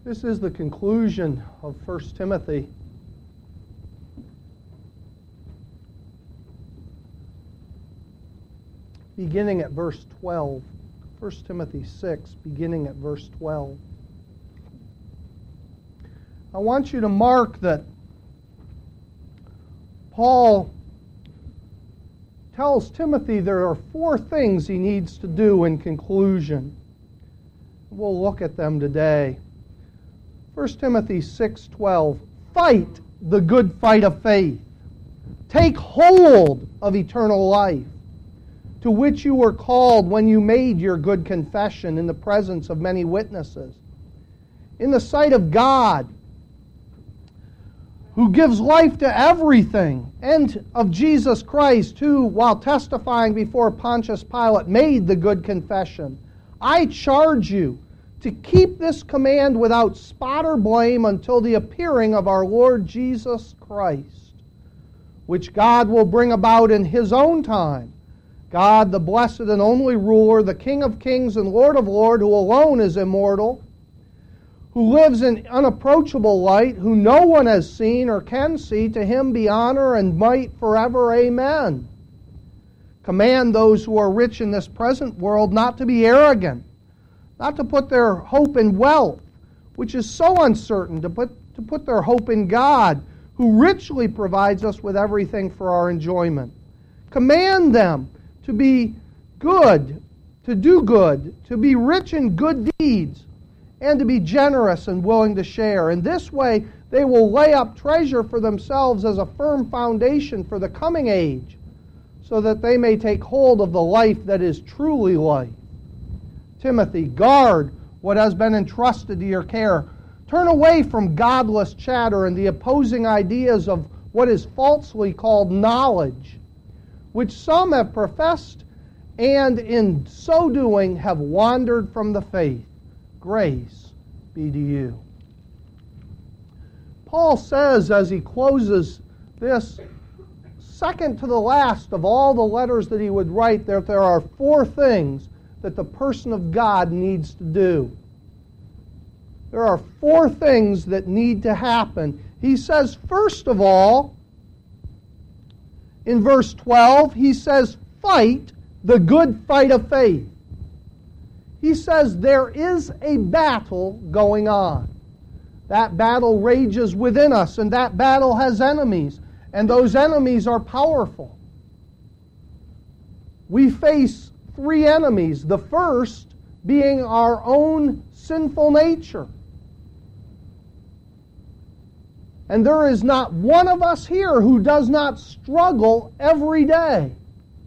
This is the conclusion of 1 Timothy. Beginning at verse 12. 1 Timothy 6, beginning at verse 12. I want you to mark that Paul tells Timothy there are 4 things he needs to do in conclusion. We'll look at them today. 1 Timothy 6:12. Fight the good fight of faith. Take hold of eternal life, to which you were called when you made your good confession in the presence of many witnesses. In the sight of God, who gives life to everything, and of Jesus Christ, who, while testifying before Pontius Pilate, made the good confession. I charge you to keep this command without spot or blame until the appearing of our Lord Jesus Christ, which God will bring about in His own time. God, the blessed and only ruler, the King of kings and Lord of lords, who alone is immortal, who lives in unapproachable light, who no one has seen or can see, to Him be honor and might forever. Amen. Command those who are rich in this present world not to be arrogant, not to put their hope in wealth, which is so uncertain, to put their hope in God, who richly provides us with everything for our enjoyment. Command them to be good, to do good, to be rich in good deeds, and to be generous and willing to share. In this way, they will lay up treasure for themselves as a firm foundation for the coming age, so that they may take hold of the life that is truly life. Timothy, guard what has been entrusted to your care. Turn away from godless chatter and the opposing ideas of what is falsely called knowledge, which some have professed, and in so doing have wandered from the faith. Grace be to you. Paul says as he closes this, second to the last of all the letters that he would write, that there are 4 things that the person of God needs to do. There are 4 things that need to happen. He says, first of all, in verse 12, he says, fight the good fight of faith. He says there is a battle going on. That battle rages within us, and that battle has enemies, and those enemies are powerful. We face 3 enemies, the first being our own sinful nature. And there is not one of us here who does not struggle every day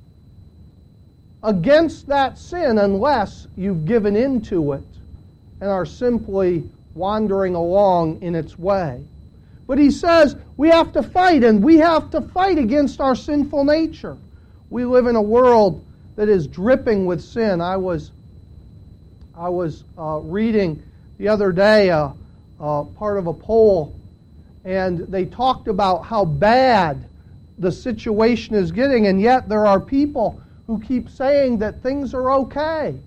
against that sin, unless you've given in to it and are simply wandering along in its way. But he says we have to fight, and we have to fight against our sinful nature. We live in a world that is dripping with sin. I was reading the other day part of a poll, and they talked about how bad the situation is getting, and yet there are people who keep saying that things are okay.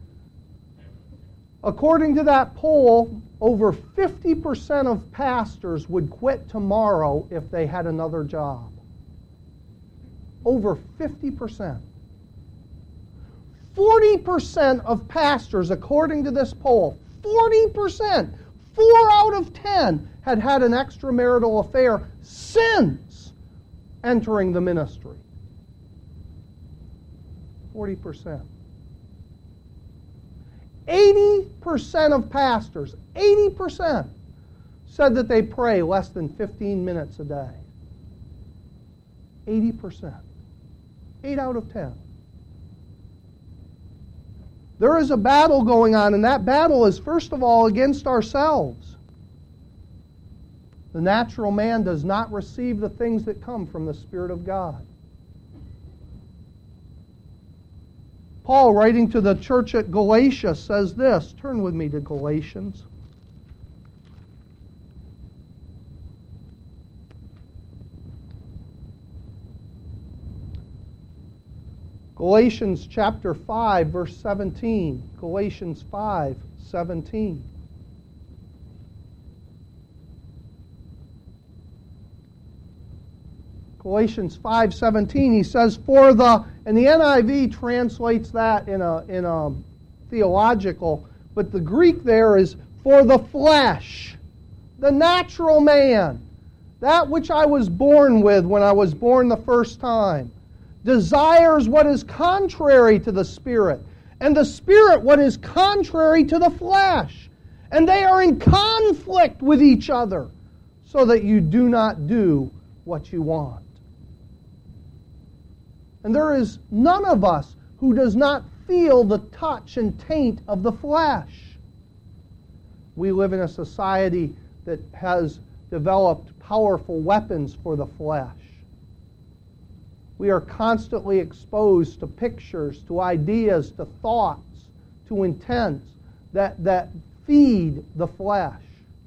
According to that poll, over 50% of pastors would quit tomorrow if they had another job. Over 50%. 40% of pastors, according to this poll, 40%, 4 out of 10 had had an extramarital affair since entering the ministry. 40%. 80% of pastors, 80%, said that they pray less than 15 minutes a day. 80%. 8 out of 10. There is a battle going on, and that battle is, first of all, against ourselves. The natural man does not receive the things that come from the Spirit of God. Paul, writing to the church at Galatia, says this. Turn with me to Galatians. Galatians chapter 5, verse 17. Galatians 5, 17. Galatians 5:17, he says, for the, and the NIV translates that in a theological, but the Greek there is for the flesh, the natural man, that which I was born with when I was born the first time, desires what is contrary to the Spirit, and the Spirit what is contrary to the flesh. And they are in conflict with each other, so that you do not do what you want. And there is none of us who does not feel the touch and taint of the flesh. We live in a society that has developed powerful weapons for the flesh. We are constantly exposed to pictures, to ideas, to thoughts, to intents that feed the flesh.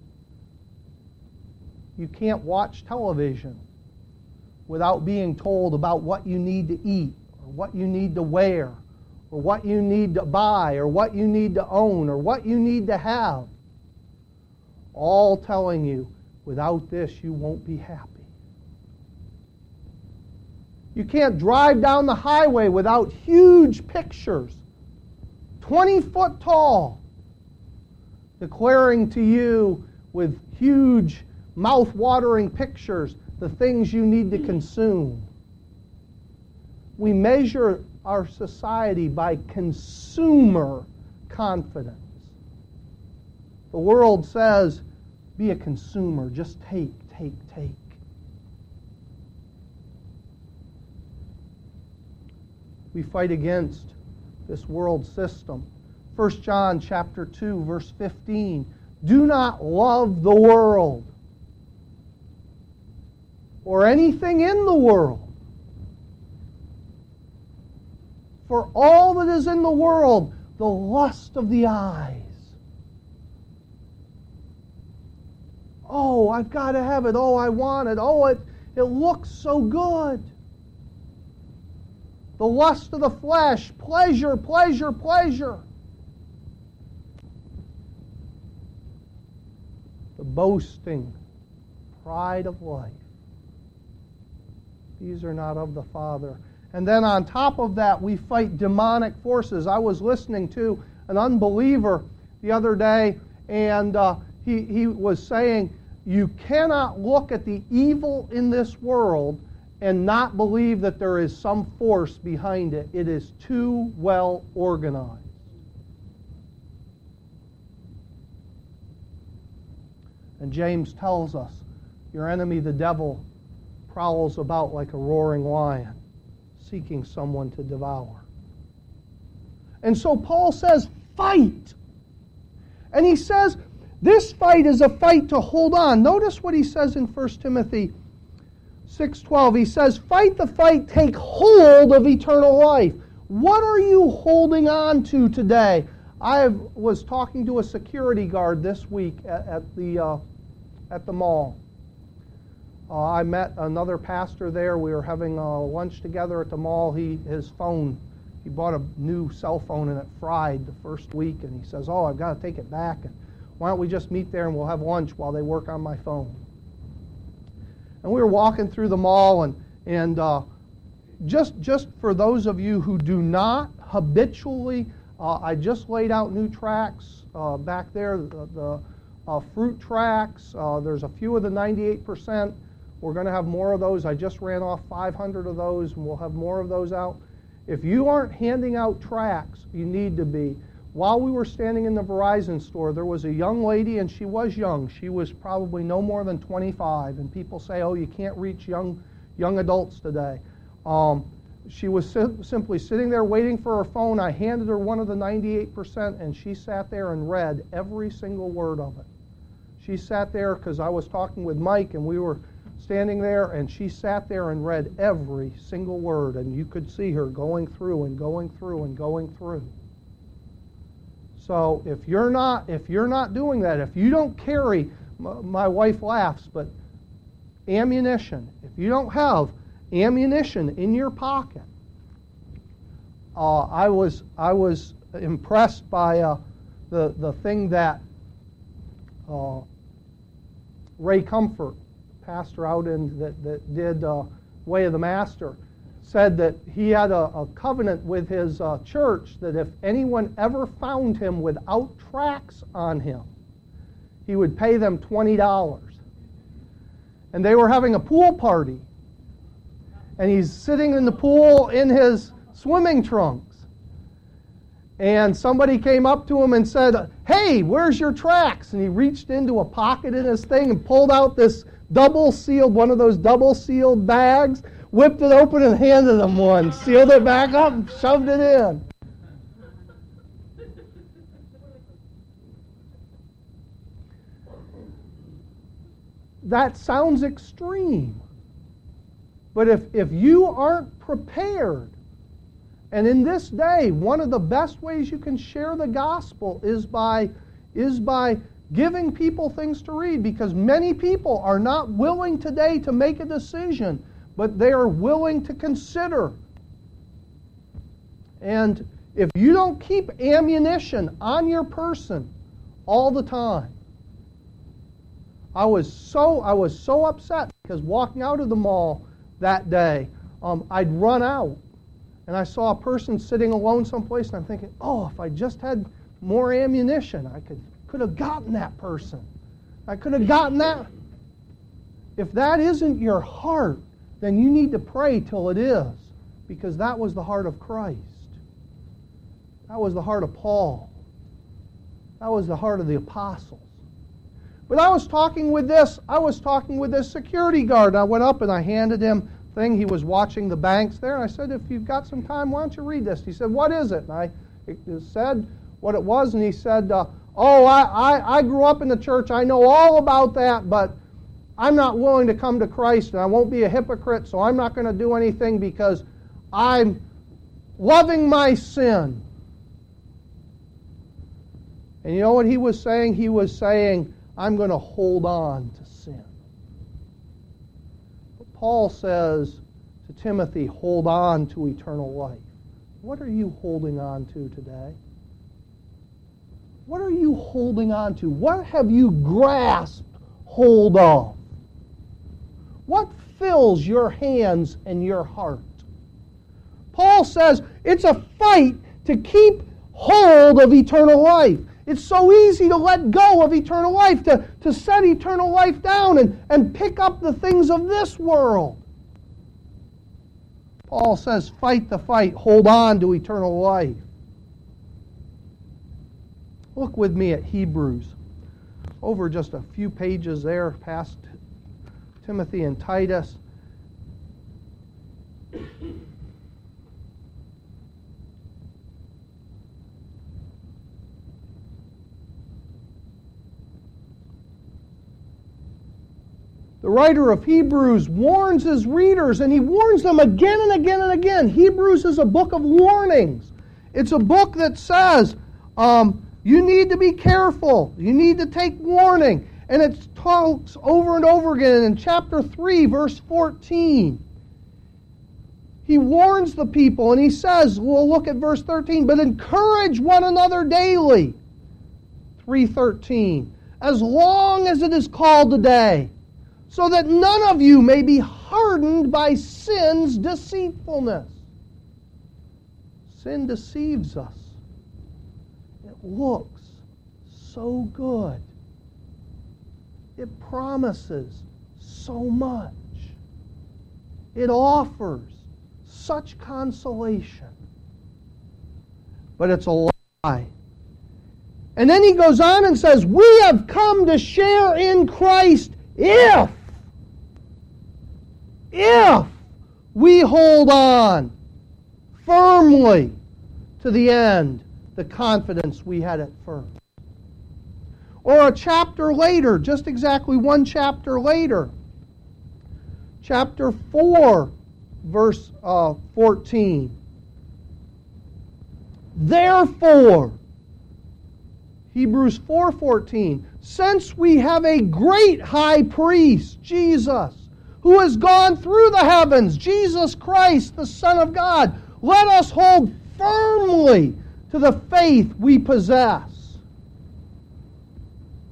You can't watch television without being told about what you need to eat, or what you need to wear, or what you need to buy, or what you need to own, or what you need to have. All telling you, without this, you won't be happy. You can't drive down the highway without huge pictures, 20 foot tall, declaring to you with huge, mouth-watering pictures the things you need to consume. We measure our society by consumer confidence. The world says, be a consumer, just take, take, take. We fight against this world system. 1 John chapter 2, verse 15. Do not love the world or anything in the world. For all that is in the world, the lust of the eyes. Oh, I've got to have it. Oh, I want it. Oh, it looks so good. The lust of the flesh, pleasure, pleasure, pleasure. The boasting, pride of life. These are not of the Father. And then on top of that, we fight demonic forces. I was listening to an unbeliever the other day, and he was saying, you cannot look at the evil in this world and not believe that there is some force behind it. It is too well organized. And James tells us, your enemy, the devil, prowls about like a roaring lion, seeking someone to devour. And so Paul says, fight. And he says, this fight is a fight to hold on. Notice what he says in 1 Timothy 6:12. He says, fight the fight, take hold of eternal life. What are you holding on to today? I was talking to a security guard this week at the mall. I met another pastor there. We were having lunch together at the mall. He bought a new cell phone and it fried the first week, and he says, oh, I've got to take it back. And why don't we just meet there and we'll have lunch while they work on my phone? And we were walking through the mall, and just for those of you who do not habitually, I just laid out new tracks back there, the fruit tracks. There's a few of the 98%. We're going to have more of those. I just ran off 500 of those, and we'll have more of those out. If you aren't handing out tracts, you need to be. While we were standing in the Verizon store, there was a young lady, and she was young. She was probably no more than 25, and people say, oh, you can't reach young adults today. She was simply sitting there waiting for her phone. I handed her one of the 98%, and she sat there and read every single word of it. She sat there because I was talking with Mike, and we were standing there, and she sat there and read every single word, and you could see her going through and going through and going through. So if you're not doing that, if you don't carry, my wife laughs, but ammunition, if you don't have ammunition in your pocket, I was impressed by the thing that Ray Comfort, pastor out in that did Way of the Master, said that he had a covenant with his church that if anyone ever found him without tracts on him, he would pay them $20. And they were having a pool party. And he's sitting in the pool in his swimming trunks. And somebody came up to him and said, "Hey, where's your tracts?" And he reached into a pocket in his thing and pulled out this one of those double-sealed bags, whipped it open and handed them one, sealed it back up and shoved it in. That sounds extreme. But if you aren't prepared, and in this day, one of the best ways you can share the gospel is by giving people things to read, because many people are not willing today to make a decision, but they are willing to consider. And if you don't keep ammunition on your person all the time, I was so upset because walking out of the mall that day, I'd run out and I saw a person sitting alone someplace, and I'm thinking, oh, if I just had more ammunition, I could have gotten that person. I could have gotten that. If that isn't your heart, then you need to pray till it is, because that was the heart of Christ. That was the heart of Paul. That was the heart of the apostles. But I was talking with this security guard. I went up and I handed him a thing. He was watching the banks there. And I said, if you've got some time, why don't you read this? He said, what is it? And I said what it was, and he said, I grew up in the church. I know all about that, but I'm not willing to come to Christ, and I won't be a hypocrite, so I'm not going to do anything because I'm loving my sin. And you know what he was saying? He was saying, I'm going to hold on to sin. But Paul says to Timothy, hold on to eternal life. What are you holding on to today? What are you holding on to? What have you grasped hold of? What fills your hands and your heart? Paul says it's a fight to keep hold of eternal life. It's so easy to let go of eternal life, to set eternal life down and pick up the things of this world. Paul says, fight the fight, hold on to eternal life. Look with me at Hebrews. Over just a few pages there, past Timothy and Titus. The writer of Hebrews warns his readers, and he warns them again and again and again. Hebrews is a book of warnings. It's a book that says, you need to be careful. You need to take warning. And it talks over and over again in chapter 3, verse 14. He warns the people, and he says, we'll look at verse 13, but encourage one another daily. 3:13. As long as it is called today, so that none of you may be hardened by sin's deceitfulness. Sin deceives us. It looks so good. It promises so much. It offers such consolation. But it's a lie. And then he goes on and says, we have come to share in Christ if we hold on firmly to the end, the confidence we had at first. Or a chapter later, just exactly one chapter later, chapter 4, verse 14. Therefore, Hebrews 4:14, since we have a great high priest, Jesus, who has gone through the heavens, Jesus Christ, the Son of God, let us hold firmly to the faith we possess.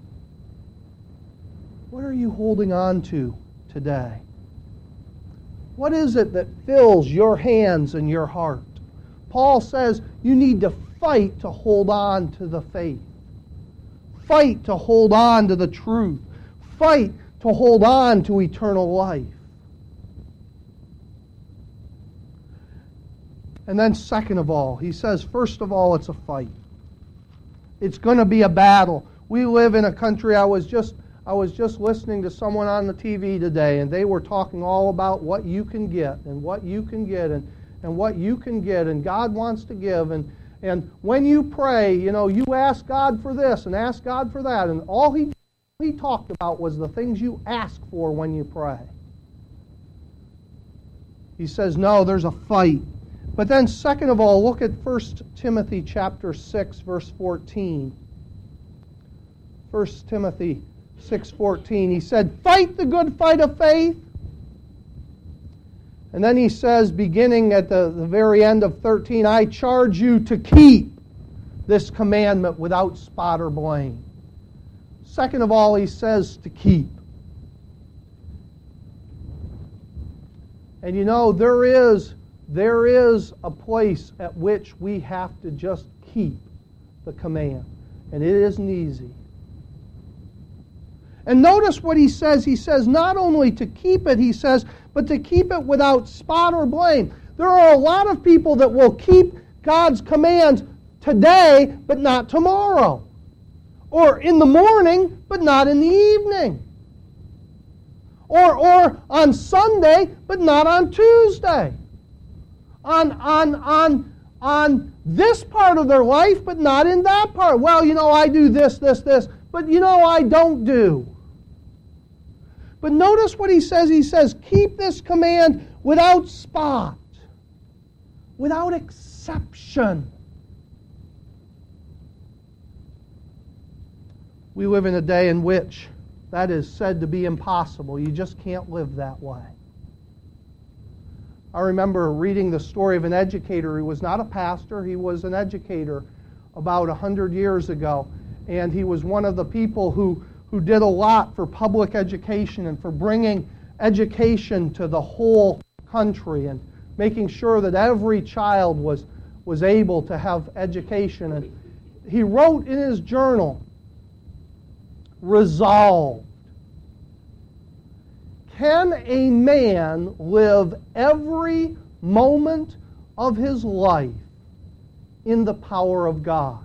What are you holding on to today? What is it that fills your hands and your heart? Paul says you need to fight to hold on to the faith. Fight to hold on to the truth. Fight to hold on to eternal life. And then second of all, he says, first of all, it's a fight. It's going to be a battle. We live in a country, I was just listening to someone on the TV today, and they were talking all about what you can get and what you can get and what you can get, and God wants to give. And when you pray, you ask God for this and ask God for that, and all he talked about was the things you ask for when you pray. He says, no, there's a fight. But then second of all, look at 1 Timothy chapter 6, verse 14. 1 Timothy 6:14. He said, fight the good fight of faith. And then he says, beginning at the very end of 13, I charge you to keep this commandment without spot or blame. Second of all, he says to keep. And there is a place at which we have to just keep the command. And it isn't easy. And notice what he says. He says not only to keep it, he says, but to keep it without spot or blame. There are a lot of people that will keep God's commands today, but not tomorrow. Or in the morning, but not in the evening. Or on Sunday, but not on Tuesday. On this part of their life, but not in that part. Well, I do this, but I don't do. But notice what he says. He says, keep this command without spot, without exception. We live in a day in which that is said to be impossible. You just can't live that way. I remember reading the story of an educator. He was not a pastor. He was an educator about 100 years ago. And he was one of the people who did a lot for public education and for bringing education to the whole country and making sure that every child was able to have education. And he wrote in his journal, resolved. Can a man live every moment of his life in the power of God?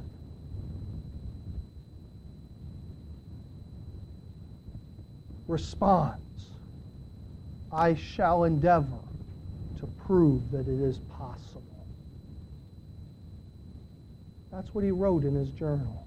Response, I shall endeavor to prove that it is possible. That's what he wrote in his journal.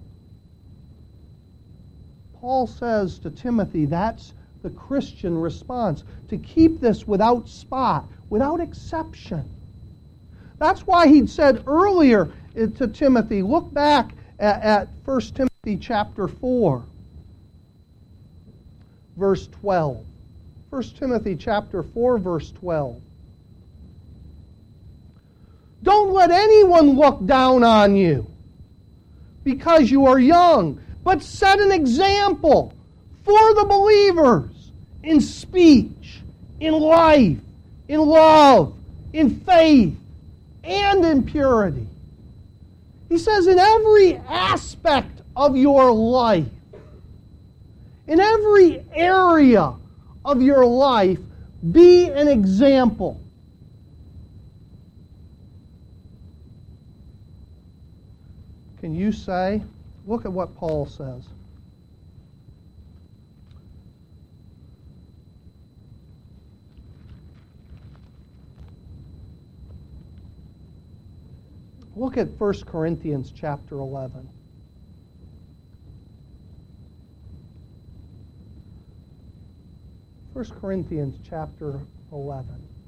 Paul says to Timothy, that's the Christian response, to keep this without spot, without exception. That's why he'd said earlier to Timothy, look back at 1 Timothy chapter 4. Verse 12. 1 Timothy chapter 4, verse 12. Don't let anyone look down on you because you are young, but set an example for the believers in speech, in life, in love, in faith, and in purity. He says in every aspect of your life, in every area of your life, be an example. Can you say, look at what Paul says. Look at 1 Corinthians chapter 11. 1 Corinthians chapter 11.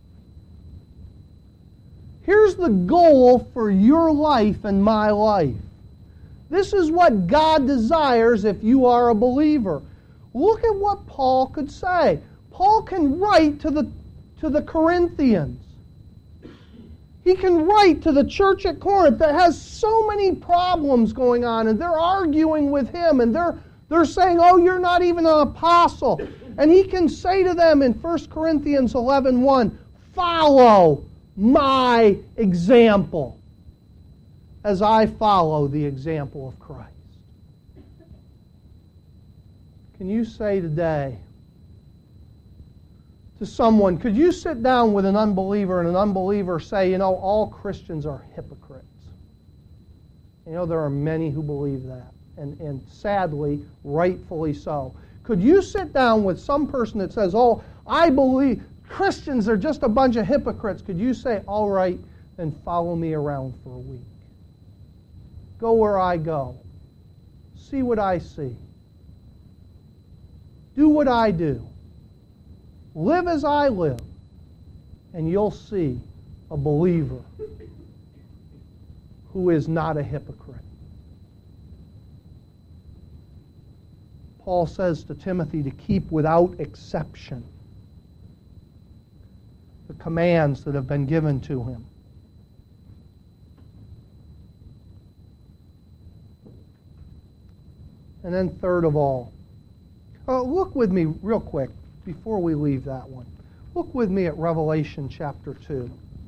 Here's the goal for your life and my life. This is what God desires if you are a believer. Look at what Paul could say. Paul can write to the Corinthians. He can write to the church at Corinth that has so many problems going on, and they're arguing with him, and they're saying, oh, you're not even an apostle. And he can say to them in 1 Corinthians 11:1, follow my example as I follow the example of Christ. Can you say today to someone, could you sit down with an unbeliever and an unbeliever say, all Christians are hypocrites? There are many who believe that, and sadly, rightfully so. Could you sit down with some person that says, I believe Christians are just a bunch of hypocrites? Could you say, all right, then follow me around for a week. Go where I go. See what I see. Do what I do. Live as I live. And you'll see a believer who is not a hypocrite. Paul says to Timothy to keep without exception the commands that have been given to him. And then third of all, look with me real quick before we leave that one. Look with me at Revelation chapter 2.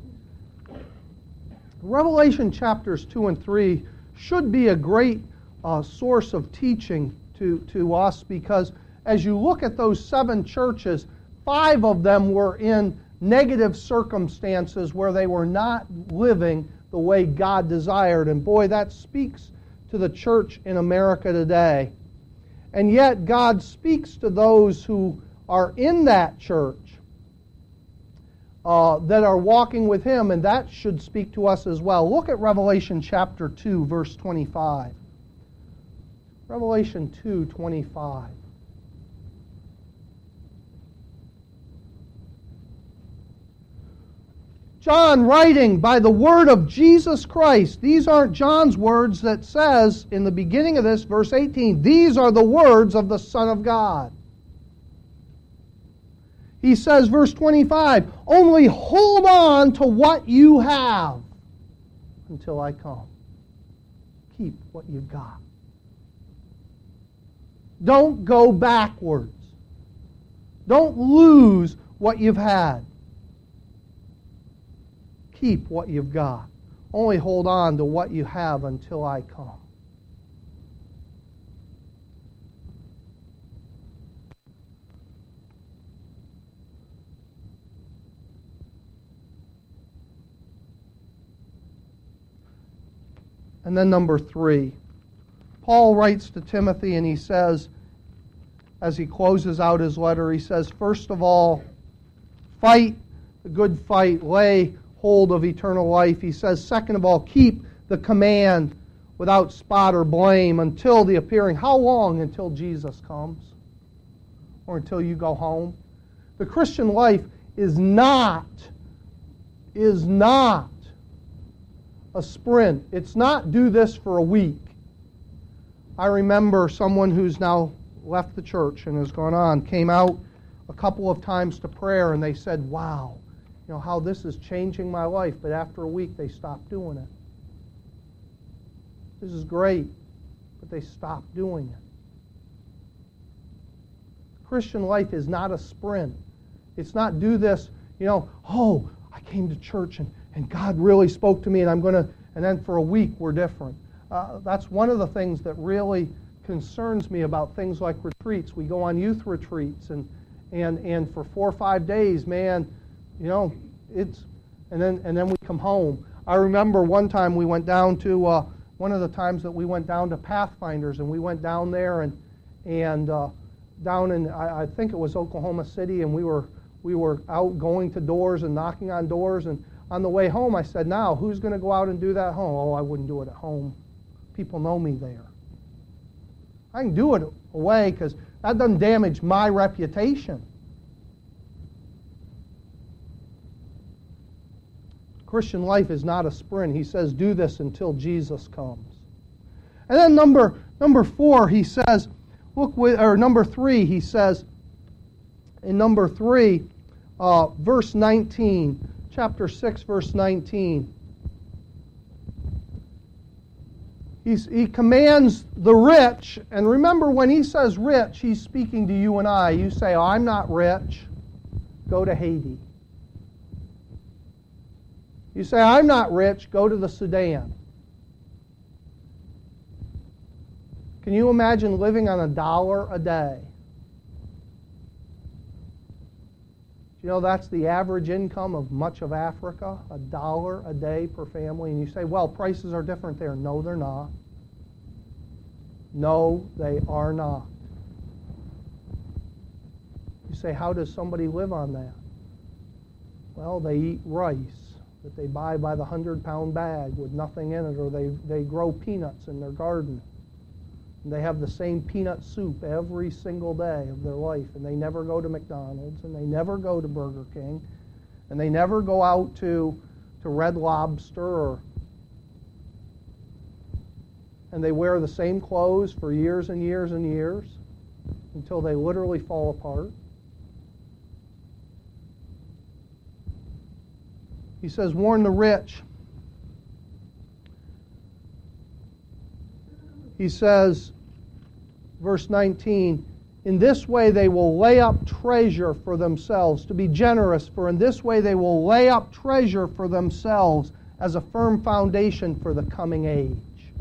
Revelation chapters 2 and 3 should be a great source of teaching to us, because as you look at those 7 churches, 5 of them were in negative circumstances where they were not living the way God desired. And boy, that speaks to the church in America today. And yet God speaks to those who are in that church that are walking with Him, and that should speak to us as well. Look at Revelation chapter 2, verse 25. Revelation 2:25. John writing by the word of Jesus Christ. These aren't John's words that says in the beginning of this, verse 18, these are the words of the Son of God. He says, verse 25, only hold on to what you have until I come. Keep what you've got. Don't go backwards. Don't lose what you've had. Keep what you've got. Only hold on to what you have until I come. And then number 3. Paul writes to Timothy and he says, as he closes out his letter, he says, first of all, fight the good fight, lay hold of eternal life. He says, second of all, keep the command without spot or blame until the appearing. How long? Until Jesus comes? Or until you go home? The Christian life is not a sprint. It's not do this for a week. I remember someone who's now left the church and has gone on, came out a couple of times to prayer, and they said, wow, how this is changing my life. But after a week, they stopped doing it. This is great, but they stopped doing it. Christian life is not a sprint. It's not do this, I came to church and God really spoke to me and then for a week we're different. That's one of the things that really concerns me about things like retreats. We go on youth retreats and for 4 or 5 days, man, and then we come home. I remember one time we went down to one of the times that we went down to Pathfinders, and we went down there and down in I think it was Oklahoma City, and we were out going to doors and knocking on doors, and on the way home I said, now who's going to go out and do that at home? Oh, I wouldn't do it at home. People know me there. I can do it away because that doesn't damage my reputation. Christian life is not a sprint. He says, do this until Jesus comes. And then number 4, he says, number 3, he says, in number 3, verse 19, chapter 6, verse 19, he commands the rich, and remember when he says rich, he's speaking to you and I. You say, oh, I'm not rich. Go to Haiti. You say, I'm not rich, go to the Sudan. Can you imagine living on $1 a day? You know, that's the average income of much of Africa, $1 a day per family. And you say, well, prices are different there. No, they're not. No, they are not. You say, how does somebody live on that? Well, they eat rice that they buy by the 100-pound bag with nothing in it, or they grow peanuts in their garden. And they have the same peanut soup every single day of their life, and they never go to McDonald's, and they never go to Burger King, and they never go out to Red Lobster, and they wear the same clothes for years and years and years until they literally fall apart. He says, warn the rich. He says, verse 19, in this way they will lay up treasure for themselves, to be generous, for in this way they will lay up treasure for themselves as a firm foundation for the coming age,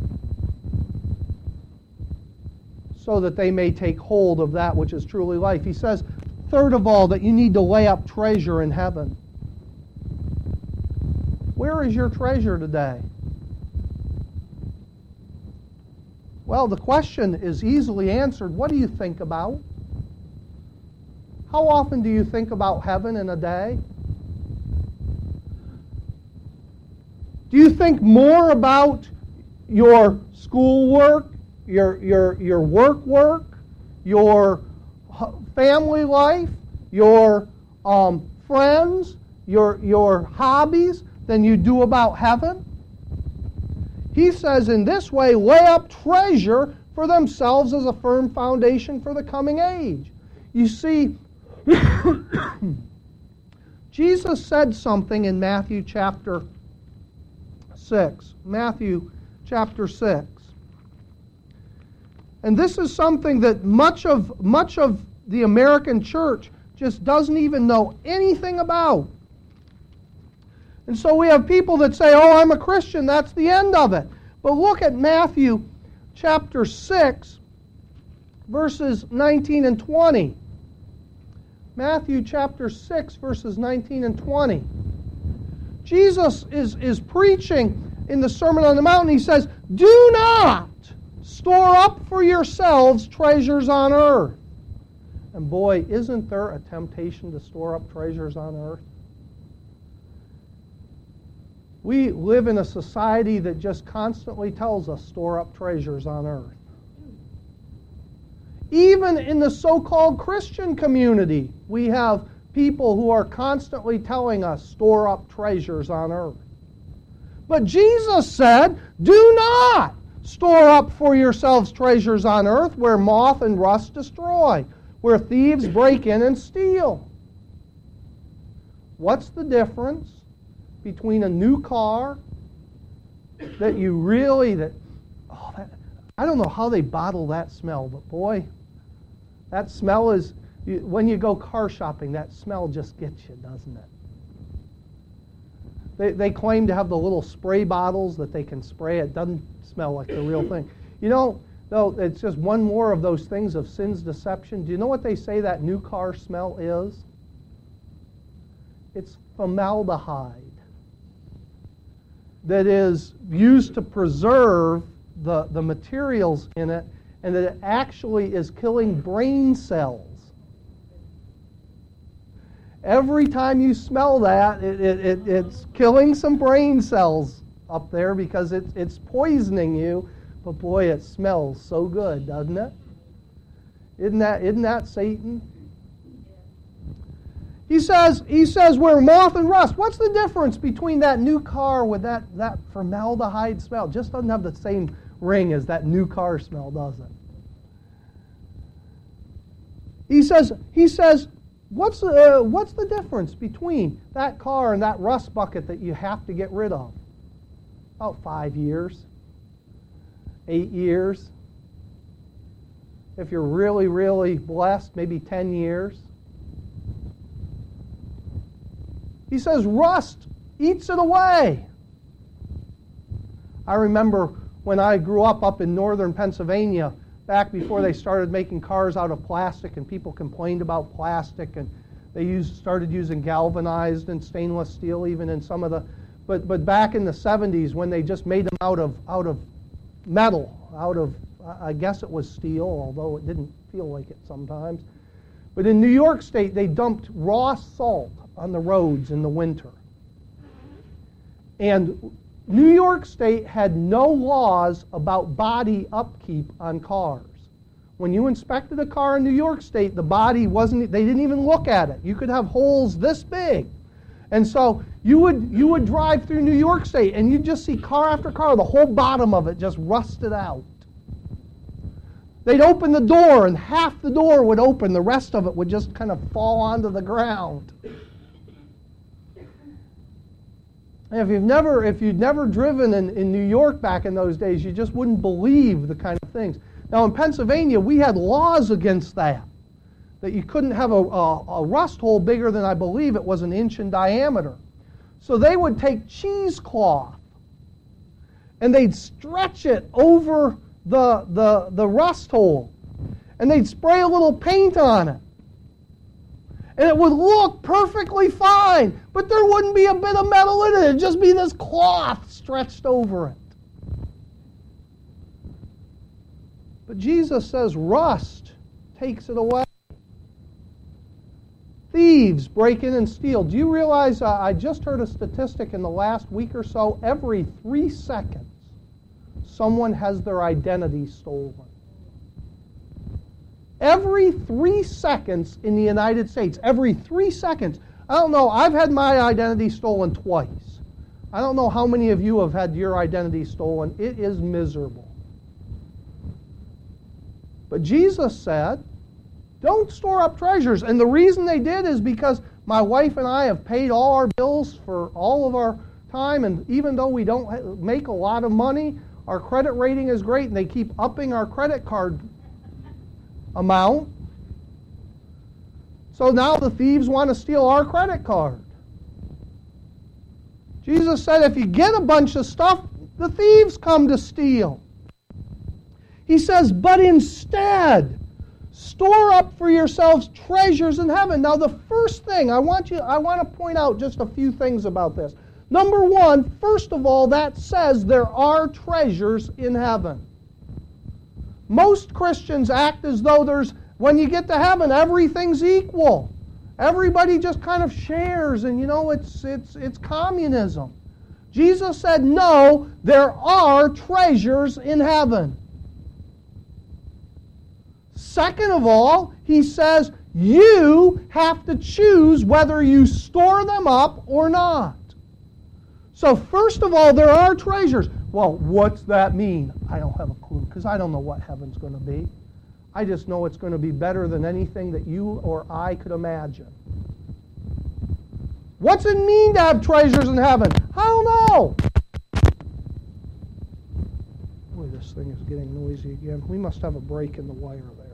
so that they may take hold of that which is truly life. He says, third of all, that you need to lay up treasure in heaven. Where is your treasure today? Well, the question is easily answered. What do you think about? How often do you think about heaven in a day? Do you think more about your schoolwork, your work, your family life, your friends, your hobbies than you do about heaven? He says, in this way, lay up treasure for themselves as a firm foundation for the coming age. You see, Jesus said something in Matthew chapter 6. Matthew chapter 6. And this is something that much of the American church just doesn't even know anything about. And so we have people that say, oh, I'm a Christian, that's the end of it. But look at Matthew chapter 6, verses 19 and 20. Matthew chapter 6, verses 19 and 20. Jesus is preaching in the Sermon on the Mount, and he says, do not store up for yourselves treasures on earth. And boy, isn't there a temptation to store up treasures on earth? We live in a society that just constantly tells us store up treasures on earth. Even in the so-called Christian community, we have people who are constantly telling us store up treasures on earth. But Jesus said, do not store up for yourselves treasures on earth where moth and rust destroy, where thieves break in and steal. What's the difference between a new car that you really, I don't know how they bottle that smell, but boy, that smell is, when you go car shopping, that smell just gets you, doesn't it? They claim to have the little spray bottles that they can spray. It doesn't smell like the real thing. You know, though, it's just one more of those things of sin's deception. Do you know what they say that new car smell is? It's formaldehyde that is used to preserve the materials in it, and that it actually is killing brain cells. Every time you smell that, it's killing some brain cells up there because it's poisoning you. But boy, it smells so good, doesn't it? Isn't that Satan? He says we're moth and rust. What's the difference between that new car with that formaldehyde smell? It just doesn't have the same ring as that new car smell, does it? He says, what's the difference between that car and that rust bucket that you have to get rid of? About 5 years, 8 years. If you're really, really blessed, maybe 10 years. He says rust eats it away. I remember when I grew up in northern Pennsylvania, back before they started making cars out of plastic, and people complained about plastic, and they started using galvanized and stainless steel even in some of the, but back in the 70s when they just made them out of metal, I guess it was steel, although it didn't feel like it sometimes. But in New York State, they dumped raw salt on the roads in the winter. And New York State had no laws about body upkeep on cars. When you inspected a car in New York State, the body they didn't even look at it. You could have holes this big. And so you would drive through New York State and you'd just see car after car, the whole bottom of it just rusted out. They'd open the door and half the door would open, the rest of it would just kind of fall onto the ground. And if you'd never driven in New York back in those days, you just wouldn't believe the kind of things. Now in Pennsylvania, we had laws against that you couldn't have a rust hole bigger than, I believe it was, an inch in diameter. So they would take cheesecloth and they'd stretch it over the rust hole, and they'd spray a little paint on it. And it would look perfectly fine, but there wouldn't be a bit of metal in it. It'd just be this cloth stretched over it. But Jesus says rust takes it away. Thieves break in and steal. Do you realize, I just heard a statistic in the last week or so, every 3 seconds, someone has their identity stolen. Every 3 seconds in the United States, every 3 seconds. I don't know, I've had my identity stolen twice. I don't know how many of you have had your identity stolen. It is miserable. But Jesus said, don't store up treasures. And the reason they did is because my wife and I have paid all our bills for all of our time, and even though we don't make a lot of money, our credit rating is great, and they keep upping our credit card amount. So now the thieves want to steal our credit card. Jesus said if you get a bunch of stuff, the thieves come to steal. He says, but instead, store up for yourselves treasures in heaven. Now the first thing, I want to point out just a few things about this. Number one, first of all, that says there are treasures in heaven. Most Christians act as though when you get to heaven, everything's equal. Everybody just kind of shares, and it's communism. Jesus said, no, there are treasures in heaven. Second of all, he says, you have to choose whether you store them up or not. So first of all, there are treasures. Well, what's that mean? I don't have a clue, because I don't know what heaven's going to be. I just know it's going to be better than anything that you or I could imagine. What's it mean to have treasures in heaven? I don't know. Boy, this thing is getting noisy again. We must have a break in the wire there.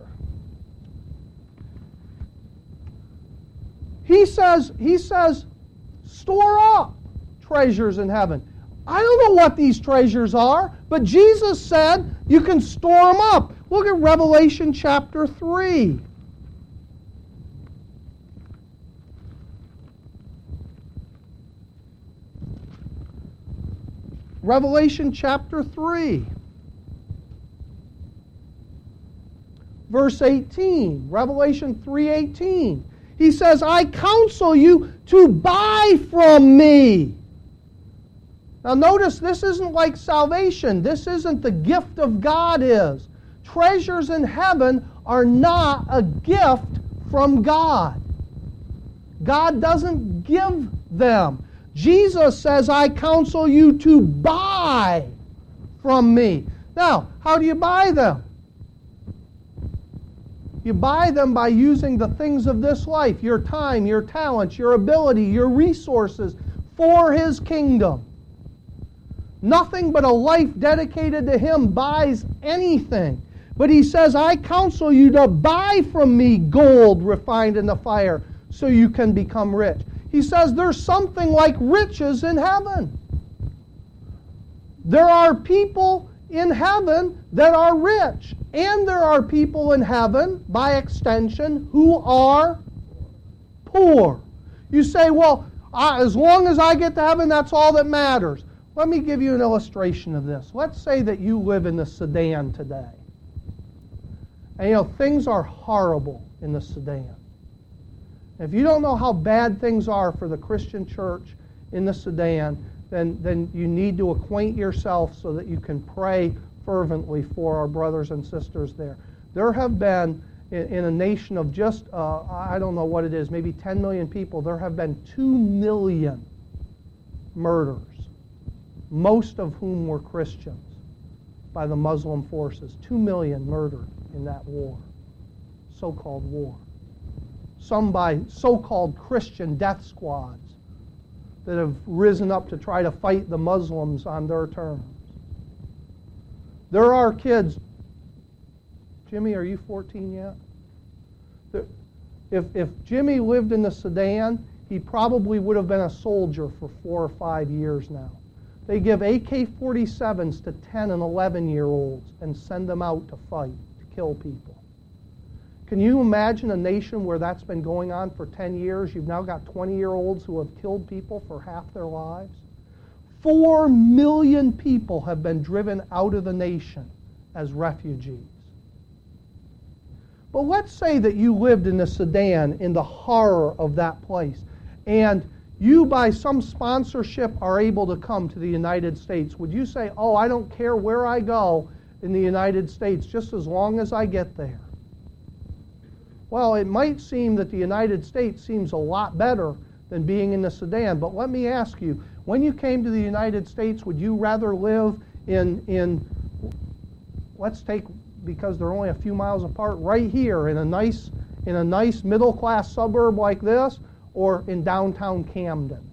He says, store up treasures in heaven. I don't know what these treasures are, but Jesus said you can store them up. Look at Revelation chapter 3. Revelation chapter 3. Verse 18. Revelation 3:18. He says, I counsel you to buy from me. Now notice, this isn't like salvation. This isn't the gift of God is. Treasures in heaven are not a gift from God. God doesn't give them. Jesus says, I counsel you to buy from me. Now, how do you buy them? You buy them by using the things of this life, your time, your talents, your ability, your resources for His kingdom. Nothing but a life dedicated to Him buys anything. But He says, I counsel you to buy from me gold refined in the fire so you can become rich. He says there's something like riches in heaven. There are people in heaven that are rich. And there are people in heaven, by extension, who are poor. You say, well, as long as I get to heaven, that's all that matters. Let me give you an illustration of this. Let's say that you live in the Sudan today. And things are horrible in the Sudan. If you don't know how bad things are for the Christian church in the Sudan, then you need to acquaint yourself so that you can pray fervently for our brothers and sisters there. There have been, in a nation of just, I don't know what it is, maybe 10 million people, there have been 2 million murders, most of whom were Christians, by the Muslim forces. 2 million murdered in that war, so-called war. Some by so-called Christian death squads that have risen up to try to fight the Muslims on their terms. There are kids. Jimmy, are you 14 yet? If Jimmy lived in the Sudan, he probably would have been a soldier for 4 or 5 years now. They give AK-47s to 10 and 11-year-olds and send them out to fight, to kill people. Can you imagine a nation where that's been going on for 10 years? You've now got 20-year-olds who have killed people for half their lives. 4 million people have been driven out of the nation as refugees. But let's say that you lived in the Sudan in the horror of that place, and you, by some sponsorship, are able to come to the United States. Would you say, oh, I don't care where I go in the United States, just as long as I get there? Well, it might seem that the United States seems a lot better than being in the Sudan, but let me ask you, when you came to the United States, would you rather live in let's take, because they're only a few miles apart, right here in a nice middle-class suburb like this, or in downtown Camden?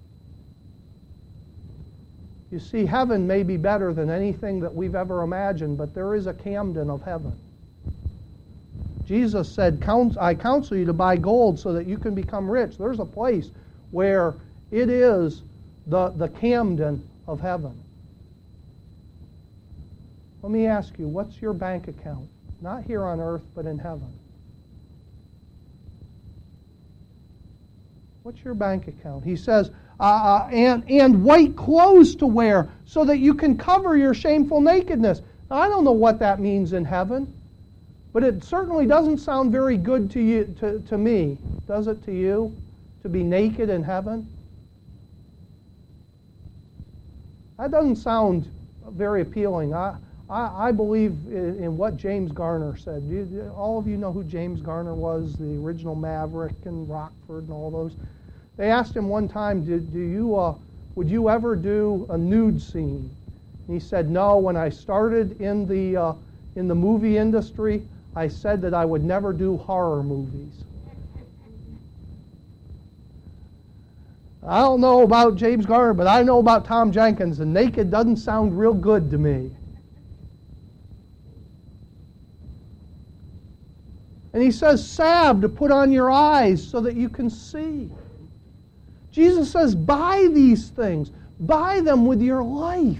You see, heaven may be better than anything that we've ever imagined, but there is a Camden of heaven. Jesus said, I counsel you to buy gold so that you can become rich. There's a place where it is the Camden of heaven. Let me ask you, what's your bank account? Not here on earth, but in heaven. What's your bank account? He says, and white clothes to wear so that you can cover your shameful nakedness. Now, I don't know what that means in heaven, but it certainly doesn't sound very good to you, to me. Does it to you? To be naked in heaven? That doesn't sound very appealing. I believe in what James Garner said. All of you know who James Garner was, the original Maverick and Rockford and all those. They asked him one time, would you ever do a nude scene? And he said, no. When I started in the movie industry, I said that I would never do horror movies. I don't know about James Garner, but I know about Tom Jenkins, and naked doesn't sound real good to me. And he says, salve to put on your eyes so that you can see. Jesus says, buy these things. Buy them with your life.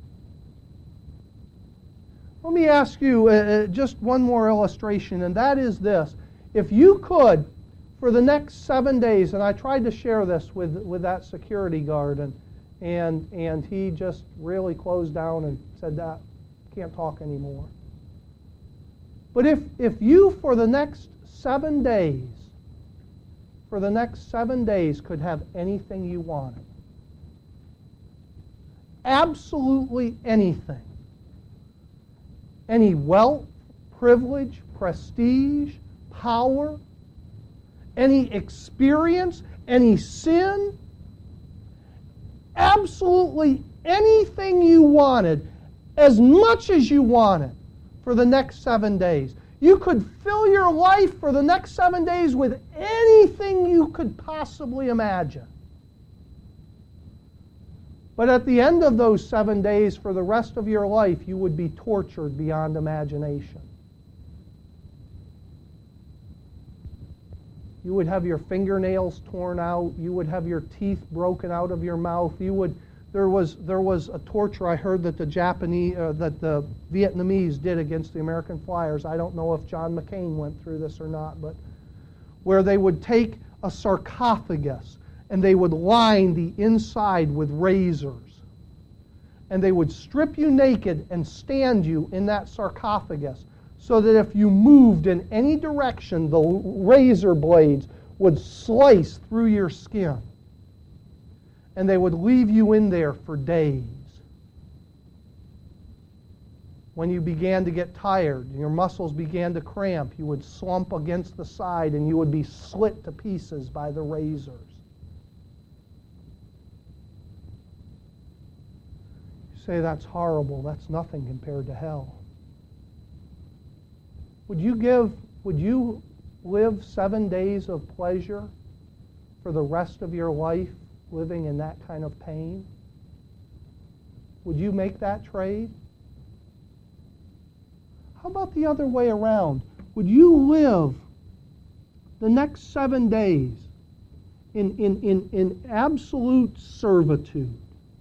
Let me ask you just one more illustration, and that is this. If you could, for the next 7 days, and I tried to share this with that security guard, and he just really closed down and said that can't talk anymore. But if you, for the next 7 days, could have anything you wanted, absolutely anything, any wealth, privilege, prestige, power, any experience, any sin, absolutely anything you wanted, as much as you wanted, for the next 7 days. You could fill your life for the next 7 days with anything you could possibly imagine. But at the end of those 7 days, for the rest of your life, you would be tortured beyond imagination. You would have your fingernails torn out. You would have your teeth broken out of your mouth. There was a torture I heard that the Vietnamese did against the American flyers. I don't know if John McCain went through this or not, but where they would take a sarcophagus and they would line the inside with razors. And they would strip you naked and stand you in that sarcophagus so that if you moved in any direction, the razor blades would slice through your skin. And they would leave you in there for days. When you began to get tired, your muscles began to cramp, you would slump against the side and you would be slit to pieces by the razors. You say, that's horrible. That's nothing compared to hell. Would you live 7 days of pleasure for the rest of your life living in that kind of pain? Would you make that trade? How about the other way around? Would you live the next 7 days in absolute servitude,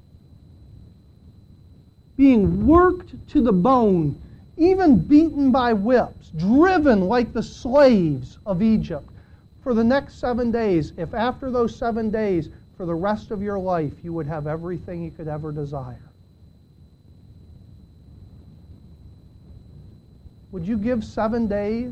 being worked to the bone, even beaten by whips, driven like the slaves of Egypt for the next 7 days, if after those 7 days, for the rest of your life, you would have everything you could ever desire? Would you give 7 days?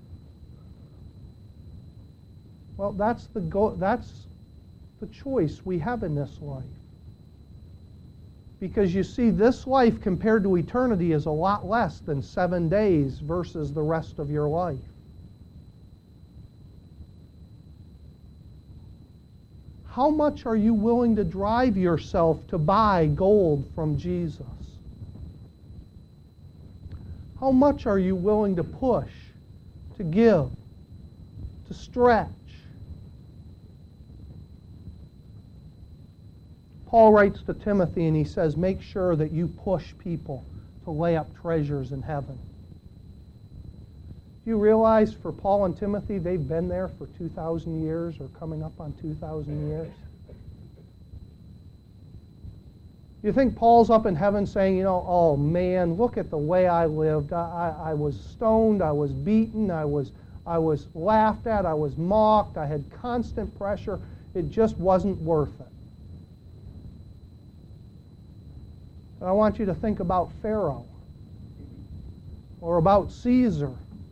Well, that's the choice we have in this life. Because you see, this life compared to eternity is a lot less than 7 days versus the rest of your life. How much are you willing to drive yourself to buy gold from Jesus? How much are you willing to push, to give, to stretch? Paul writes to Timothy and he says, make sure that you push people to lay up treasures in heaven. Do you realize for Paul and Timothy, they've been there for 2,000 years or coming up on 2,000 years? You think Paul's up in heaven saying, oh man, look at the way I lived. I was stoned, I was beaten, I was laughed at, I was mocked, I had constant pressure. It just wasn't worth it. I want you to think about Pharaoh or about Caesar.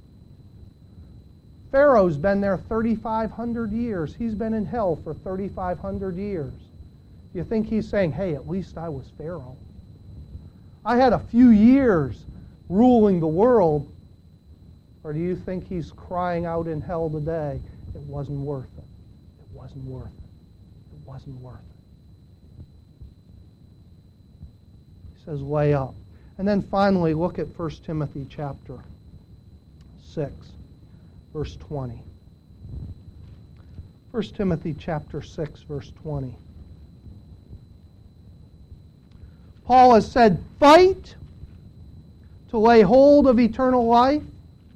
Pharaoh's been there 3,500 years. He's been in hell for 3,500 years. You think he's saying, hey, at least I was Pharaoh. I had a few years ruling the world. Or do you think he's crying out in hell today, it wasn't worth it. It wasn't worth it. It wasn't worth it. Says lay up. And then finally look at 1 Timothy chapter 6, verse 20. 1 Timothy chapter 6, verse 20. Paul has said, fight to lay hold of eternal life.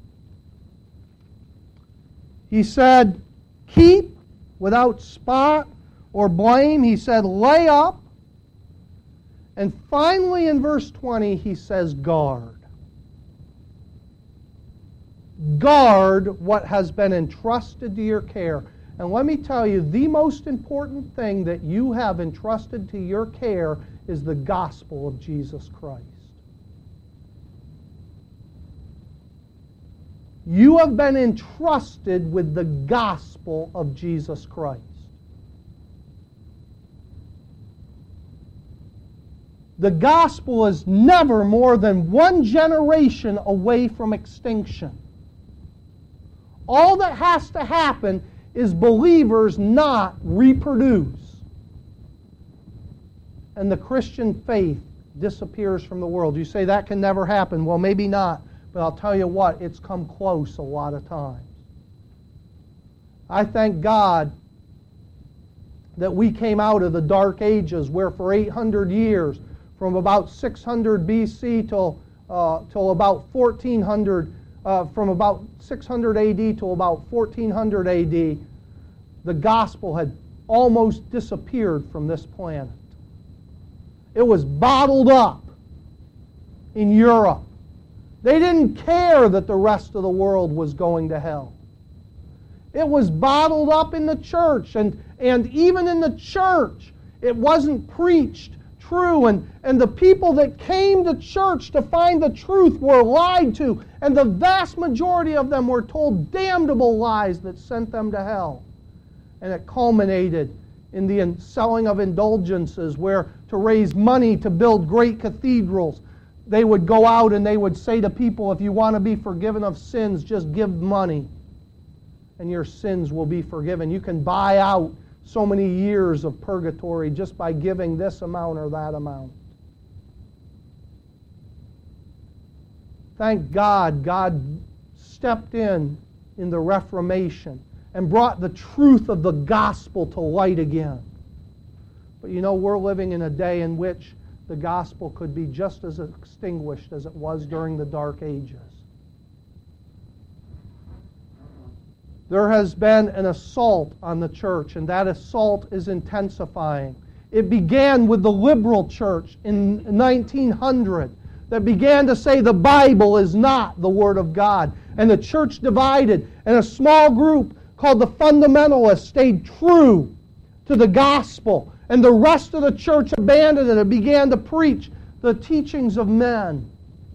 He said, keep without spot or blame. He said, lay up. And finally in verse 20 he says, guard. Guard what has been entrusted to your care. And let me tell you, the most important thing that you have entrusted to your care is the gospel of Jesus Christ. You have been entrusted with the gospel of Jesus Christ. The gospel is never more than one generation away from extinction. All that has to happen is believers not reproduce. And the Christian faith disappears from the world. You say that can never happen. Well, maybe not. But I'll tell you what, it's come close a lot of times. I thank God that we came out of the Dark Ages where for 800 years, from about 600 BC till about 1400, from about 600 AD to about 1400 AD, the gospel had almost disappeared from this planet. It was bottled up in Europe. They didn't care that the rest of the world was going to hell. It was bottled up in the church, and even in the church, it wasn't preached true, and the people that came to church to find the truth were lied to, and the vast majority of them were told damnable lies that sent them to hell. And it culminated in the selling of indulgences, where to raise money to build great cathedrals, they would go out and they would say to people, if you want to be forgiven of sins, just give money and your sins will be forgiven. You can buy out so many years of purgatory just by giving this amount or that amount. Thank God, God stepped in the Reformation and brought the truth of the gospel to light again. But you know, we're living in a day in which the gospel could be just as extinguished as it was during the Dark Ages. There has been an assault on the church, and that assault is intensifying. It began with the liberal church in 1900 that began to say the Bible is not the Word of God. And the church divided, and a small group called the fundamentalists stayed true to the gospel. And the rest of the church abandoned it and began to preach the teachings of men.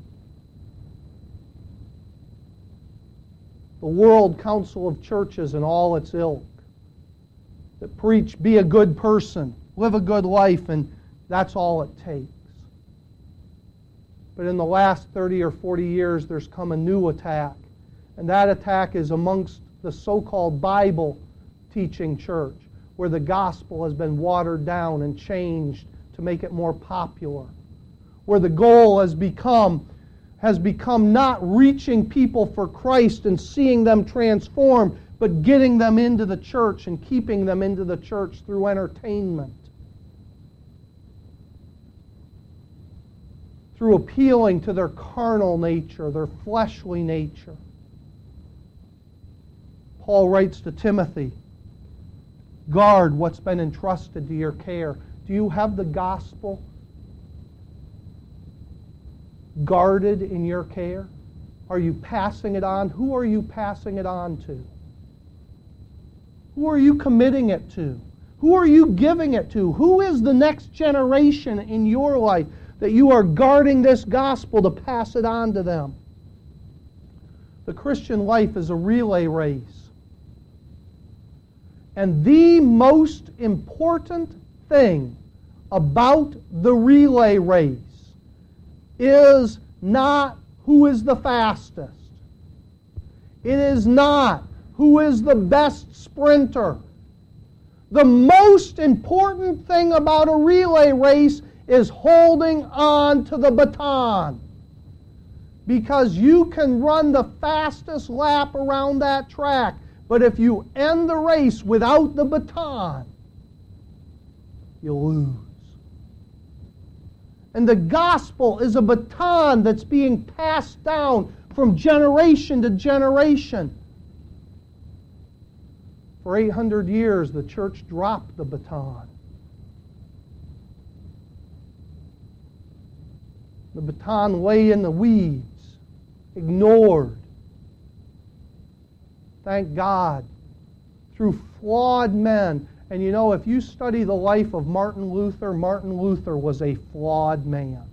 The World Council of Churches and all its ilk that preach, be a good person, live a good life, and that's all it takes. But in the last 30 or 40 years, there's come a new attack. And that attack is amongst the so-called Bible-teaching church, where the gospel has been watered down and changed to make it more popular. Where the goal has become not reaching people for Christ and seeing them transform, but getting them into the church and keeping them into the church through entertainment. Through appealing to their carnal nature, their fleshly nature. Paul writes to Timothy, guard what's been entrusted to your care. Do you have the gospel guarded in your care? Are you passing it on? Who are you passing it on to? Who are you committing it to? Who are you giving it to? Who is the next generation in your life that you are guarding this gospel to pass it on to them? The Christian life is a relay race. And the most important thing about the relay race is not who is the fastest. It is not who is the best sprinter. The most important thing about a relay race is holding on to the baton. Because you can run the fastest lap around that track, but if you end the race without the baton, you lose. And the gospel is a baton that's being passed down from generation to generation. For 800 years, the church dropped the baton. The baton lay in the weeds, ignored. Thank God, through flawed men. And you know, if you study the life of Martin Luther was a flawed man.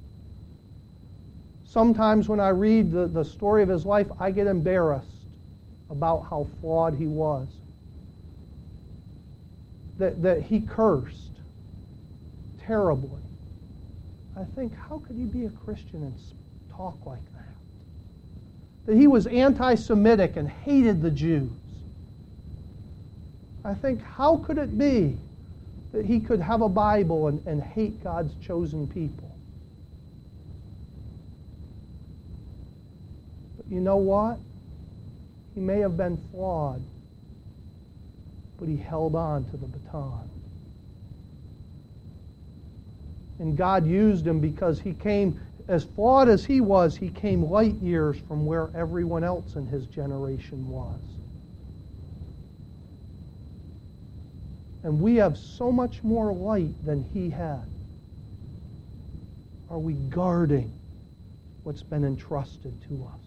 Sometimes when I read the story of his life, I get embarrassed about how flawed he was. That he cursed terribly. I think, how could he be a Christian and talk like that? That he was anti-Semitic and hated the Jews. I think, how could it be that he could have a Bible and hate God's chosen people? But you know what? He may have been flawed, but he held on to the baton. And God used him because he came, as flawed as he was, he came light years from where everyone else in his generation was. And we have so much more light than he had. Are we guarding what's been entrusted to us?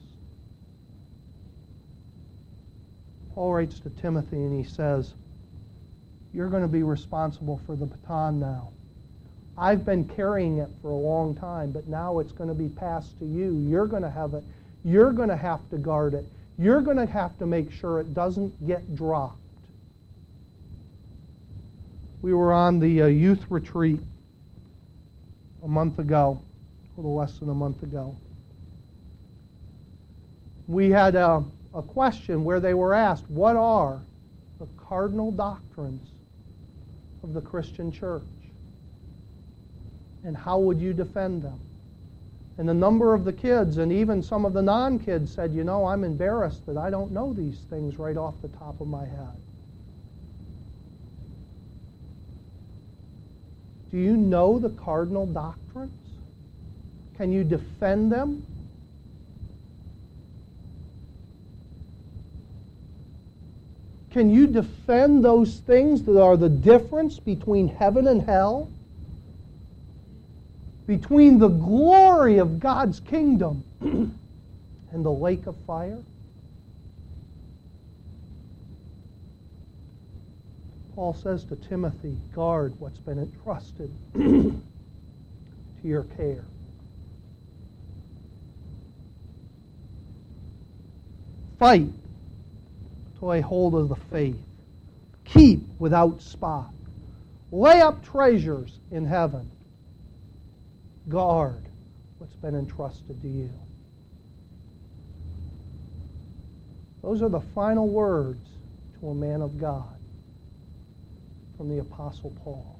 Paul writes to Timothy and he says, you're going to be responsible for the baton now. I've been carrying it for a long time, but now it's going to be passed to you. You're going to have it. You're going to have to guard it. You're going to have to make sure it doesn't get dropped. We were on the youth retreat a month ago, a little less than a month ago. We had a question where they were asked, what are the cardinal doctrines of the Christian church? And how would you defend them? And a number of the kids, and even some of the non-kids, said, you know, I'm embarrassed that I don't know these things right off the top of my head. Do you know the cardinal doctrines? Can you defend them? Can you defend those things that are the difference between heaven and hell? Between the glory of God's kingdom and the lake of fire? Paul says to Timothy, guard what's been entrusted to your care. Fight to lay hold of the faith. Keep without spot. Lay up treasures in heaven. Guard what's been entrusted to you. Those are the final words to a man of God from the Apostle Paul.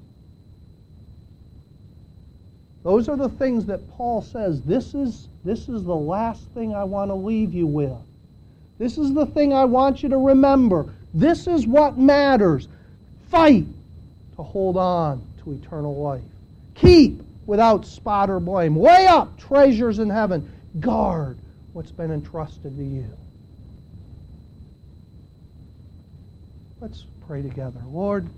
Those are the things that Paul says, this is the last thing I want to leave you with. This is the thing I want you to remember. This is what matters. Fight to hold on to eternal life. Keep without spot or blame. Lay up treasures in heaven. Guard what's been entrusted to you. Let's pray together. Lord,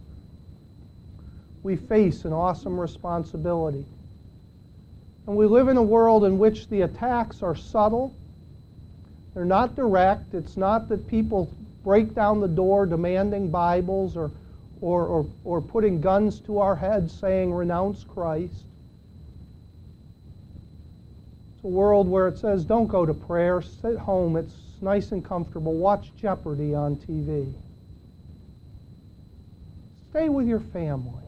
we face an awesome responsibility. And we live in a world in which the attacks are subtle. They're not direct. It's not that people break down the door demanding Bibles or putting guns to our heads saying, renounce Christ. It's a world where it says, don't go to prayer, sit home, it's nice and comfortable, watch Jeopardy on TV. Stay with your family.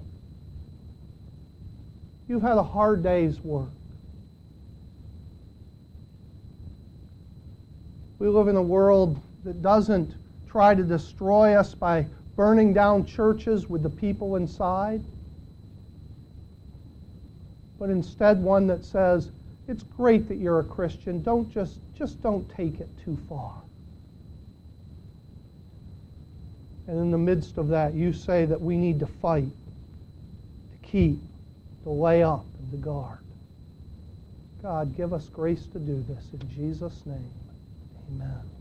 You've had a hard day's work. We live in a world that doesn't try to destroy us by burning down churches with the people inside, but instead one that says, it's great that you're a Christian, just don't take it too far. And in the midst of that, you say that we need to fight, to keep, to lay up, and to guard. God, give us grace to do this in Jesus' name. Amen.